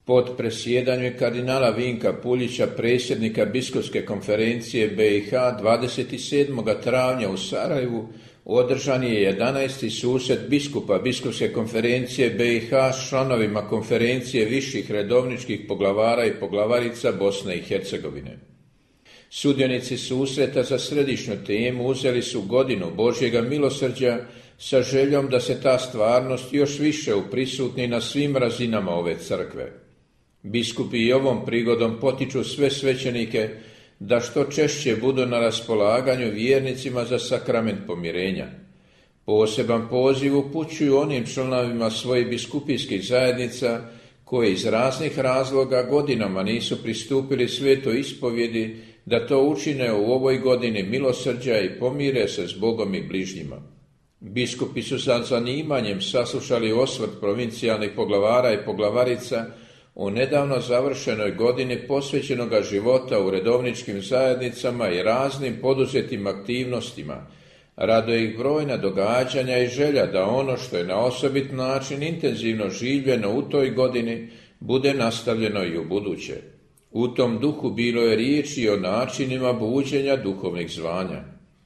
pod presjedanjem kardinala Vinka Puljića, predsjednika Biskupske konferencije BiH, 27. travnja u Sarajevu održan je 11. susret biskupa Biskupske konferencije BiH s članovima konferencije viših redovničkih poglavara i poglavarica Bosne i Hercegovine. Sudionici susreta za središnju temu uzeli su godinu Božjega milosrđa sa željom da se ta stvarnost još više uprisutni na svim razinama ove crkve. Biskupi i ovom prigodom potiču sve svećenike da što češće budu na raspolaganju vjernicima za sakrament pomirenja. Poseban poziv upućuju onim članovima svojih biskupijskih zajednica koji iz raznih razloga godinama nisu pristupili svetoj ispovjedi, da to učine u ovoj godini milosrđa i pomire se s Bogom i bližnjima. Biskupi su sa zanimanjem saslušali osvrt provincijalnih poglavara i poglavarica u nedavno završenoj godini posvećenoga života u redovničkim zajednicama i raznim poduzetim aktivnostima. Raduje ih brojna događanja i želja da ono što je na osobit način intenzivno življeno u toj godini bude nastavljeno i u buduće. U tom duhu bilo je riječi o načinima buđenja duhovnih zvanja.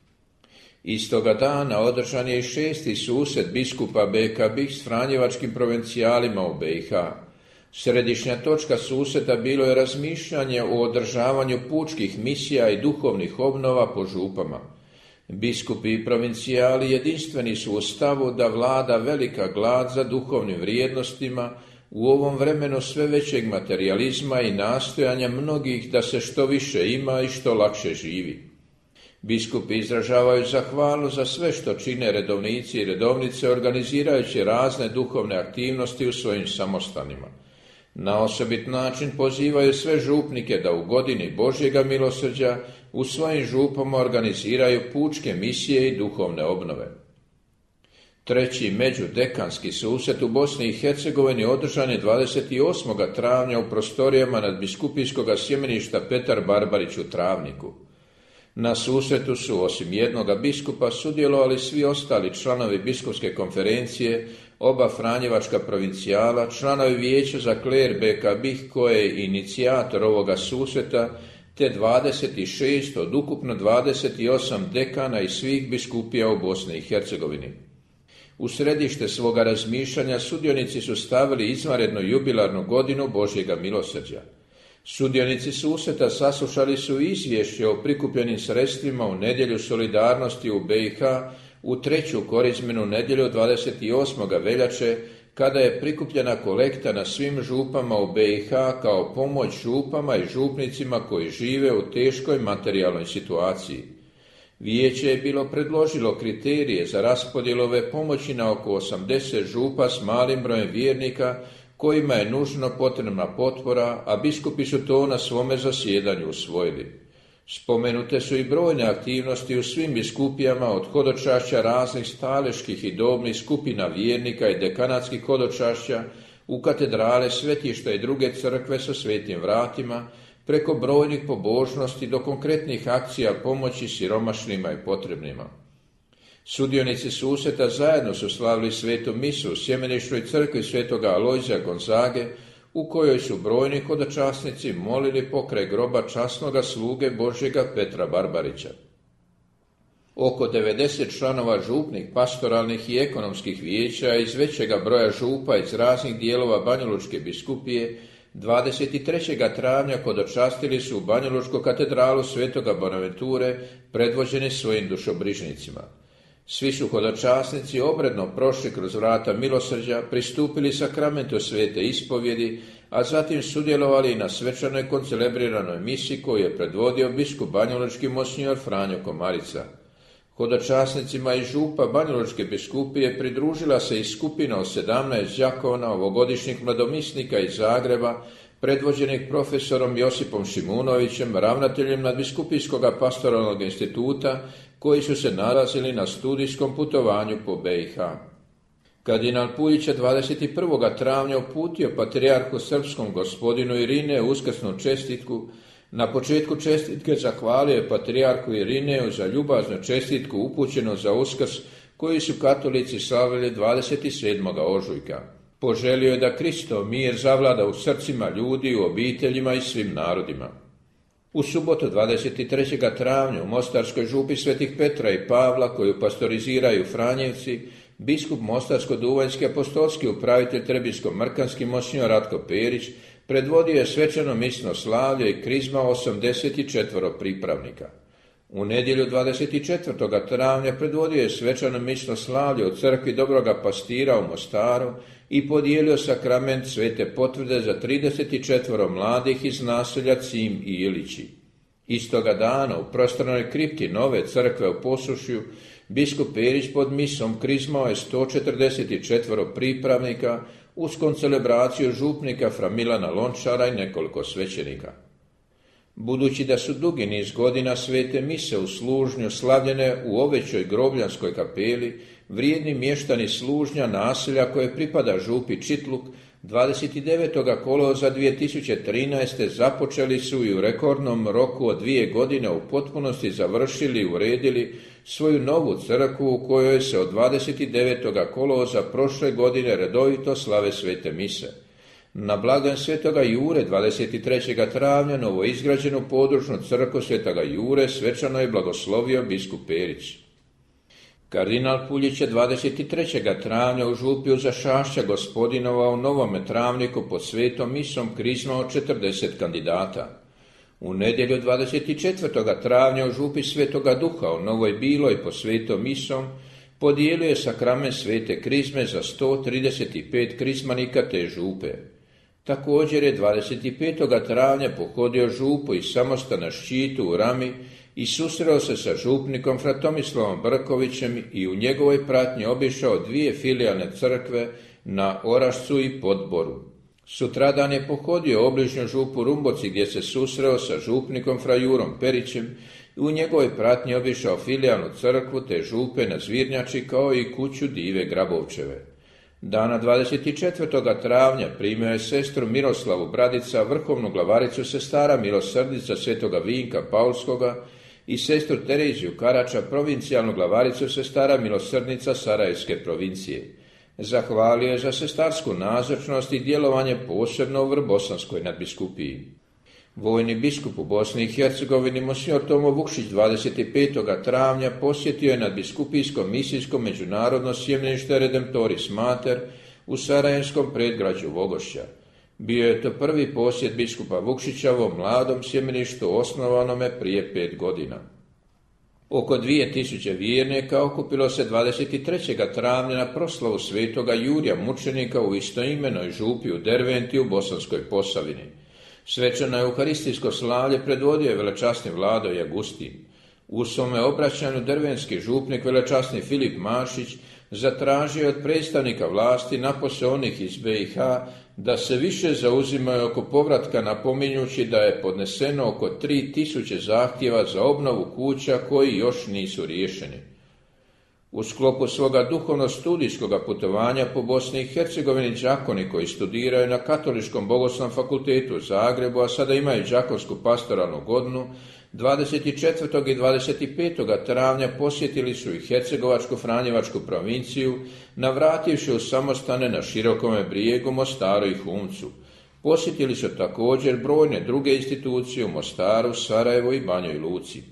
Istoga dana održan je i 6. susret biskupa BK BiH s franjevačkim provincijalima u BiH. Središnja točka susreta bilo je razmišljanje o održavanju pučkih misija i duhovnih obnova po župama. Biskupi i provincijali jedinstveni su u stavu da vlada velika glad za duhovnim vrijednostima u ovom vremenu sve većeg materijalizma i nastojanja mnogih da se što više ima i što lakše živi. Biskupi izražavaju zahvalnost za sve što čine redovnici i redovnice organizirajući razne duhovne aktivnosti u svojim samostanima. Na osobit način pozivaju sve župnike da u godini Božjega milosrđa u svojim župama organiziraju pučke misije i duhovne obnove. 3. međudekanski susret u Bosni i Hercegovini održan je 28. travnja u prostorijama nadbiskupijskog sjemeništa Petar Barbarić u Travniku. Na susretu su osim jednoga biskupa sudjelovali svi ostali članovi biskupske konferencije, oba franjevačka provincijala, članovi vijeća za kler BK BiH koje je inicijator ovoga susreta, te 26 od ukupno 28 dekana i svih biskupija u Bosni i Hercegovini. U središte svoga razmišljanja sudionici su stavili izvanrednu jubilarnu godinu Božjega milosrđa. Sudionici susreta saslušali su izvješće o prikupljenim sredstvima u nedjelju solidarnosti u BiH u 3. korizmenu nedjelju 28. veljače, kada je prikupljena kolekta na svim župama u BiH kao pomoć župama i župnicima koji žive u teškoj materijalnoj situaciji. Vijeće je bilo predložilo kriterije za raspodjelu ove pomoći na oko 80 župa s malim brojem vjernika kojima je nužno potrebna potpora, a biskupi su to na svome zasjedanju usvojili. Spomenute su i brojne aktivnosti u svim biskupijama od hodočašća raznih staleških i dobnih skupina vjernika i dekanatskih hodočašća u katedrale, svetišta i druge crkve sa svetim vratima, preko brojnih pobožnosti do konkretnih akcija pomoći siromašnima i potrebnima. Sudionici susreta zajedno su slavili svetu misu u sjemeništvoj crkvi svetoga Alojzija Gonzage, u kojoj su brojni hodočasnici molili pokraj groba časnoga sluge Božjega Petra Barbarića. Oko 90 članova župnih, pastoralnih i ekonomskih vijeća iz većega broja župa iz raznih dijelova Banjalučke biskupije 23. travnja hodočastili su u Banjalučku katedralu svetoga Bonaventure predvođeni svojim dušobrižnicima. Svi su hodočasnici obredno prošli kroz vrata milosrđa, pristupili sakramentu svete ispovjedi, a zatim sudjelovali na svečanoj koncelebriranoj misi koju je predvodio biskup banjalučki monsinjor Franjo Komarica. Hodočasnicima iz župa Banjalučke biskupije pridružila se i skupina od 17 đakona ovogodišnjih mladomisnika iz Zagreba, predvođenih profesorom Josipom Šimunovićem, ravnateljem nadbiskupijskog pastoralnog instituta, koji su se nalazili na studijskom putovanju po BiH. Kardinal Puljić je 21. travnja uputio patrijarhu srpskom gospodinu Irineu uskrsnu čestitku. Na početku čestitke zahvalio je patrijarhu Irineu za ljubaznu čestitku upućenu za Uskrs koju su katolici slavili 27. ožujka. Poželio je da Kristov mir zavlada u srcima ljudi, u obiteljima i svim narodima. U subotu 23. travnja u Mostarskoj župi Svetih Petra i Pavla, koju pastoriziraju Franjevci, biskup Mostarsko-duvanjski apostolski upravitelj Trebinsko-mrkanski monsignor Ratko Perić predvodio je svečano misno slavlje i krizma 84 pripravnika. U nedjelju 24. travnja predvodio je svečano misno slavlje u crkvi Dobroga Pastira u Mostaru i podijelio sakrament svete potvrde za 34 mladih iz naselja Cim i Ilići. Istoga dana u prostranoj kripti nove crkve u Posušju biskup Perić pod misom krizmao je 144 pripravnika uz koncelebraciju župnika fra Milana Lončara i nekoliko svećenika. Budući da su dugi niz godina svete mise u Služnju slavljene u Ovećoj grobljanskoj kapeli, vrijedni mještani Služnja, naselja koje pripada župi Čitluk, 29. kolovoza 2013. započeli su i u rekordnom roku od 2 godine u potpunosti završili i uredili svoju novu crkvu u kojoj se od 29. kolovoza prošle godine redovito slave svete mise. Na blagdan Svetoga Jure 23. travnja novoizgrađenu područnu crkvu Svetoga Jure svečano je blagoslovio biskup Perić. Kardinal Puljić je 23. travnja u župi uza Šašća Gospodinova u Novome Travniku pod svetom misom krizmao 40 kandidata. U nedjelju 24. travnja u župi Svetoga Duha u Novoj Biloj pod svetom misom podijelio je sakrament svete krizme za 135 krizmanika te župe. Također je 25. travnja pohodio župu iz samostana Ščitu u Rami i susreo se sa župnikom fra Tomislavom Brkovićem i u njegovoj pratnji obišao 2 filijalne crkve na Orašcu i Podboru. Sutradan je pohodio obližnju župu Rumboci gdje se susreo sa župnikom fra Jurom Perićem i u njegovoj pratnji obišao filijalnu crkvu te župe na Zvirnjači kao i kuću Dive Grabovčeve. Dana 24. travnja primio je sestru Miroslavu Bradica, vrhovnu glavaricu sestara Milosrdnica Svetoga Vinka Paulskoga i sestru Tereziju Karača, provincijalnu glavaricu sestara Milosrdnica Sarajevske provincije. Zahvalio je za sestarsku nazočnost i djelovanje posebno u Vrbosanskoj nadbiskupiji. Vojni biskup u Bosni i Hercegovini monsignor Tomo Vukšić 25. travnja posjetio je nadbiskupijsko misijsko međunarodno sjemenište Redemptoris Mater u sarajevskom predgrađu Vogošća. Bio je to prvi posjet biskupa Vukšića ovom mladom sjemeništu osnovanome prije 5 godina. Oko 2000 vjernika okupilo se 23. travnja na proslavu svetoga Jurija mučenika u istoimenoj župi u Derventi u Bosanskoj Posavini. Svečano euharistijsko slavlje predvodio je velečasni Vlado Jagustin. U svome obraćanju dervenski župnik velečasni Filip Mašić zatražio od predstavnika vlasti, napose onih iz BiH, da se više zauzimaju oko povratka, napominjući da je podneseno oko 3000 zahtjeva za obnovu kuća koji još nisu riješeni. U sklopu svoga duhovno-studijskog putovanja po Bosni i Hercegovini đakoni koji studiraju na Katoličkom bogoslovnom fakultetu u Zagrebu, a sada imaju đakonsku pastoralnu godinu, 24. i 25. travnja posjetili su i Hercegovačku Franjevačku provinciju, navrativši u samostane na Širokome Brijegu, Mostaru i Humcu. Posjetili su također brojne druge institucije u Mostaru, Sarajevu i Banjoj Luci.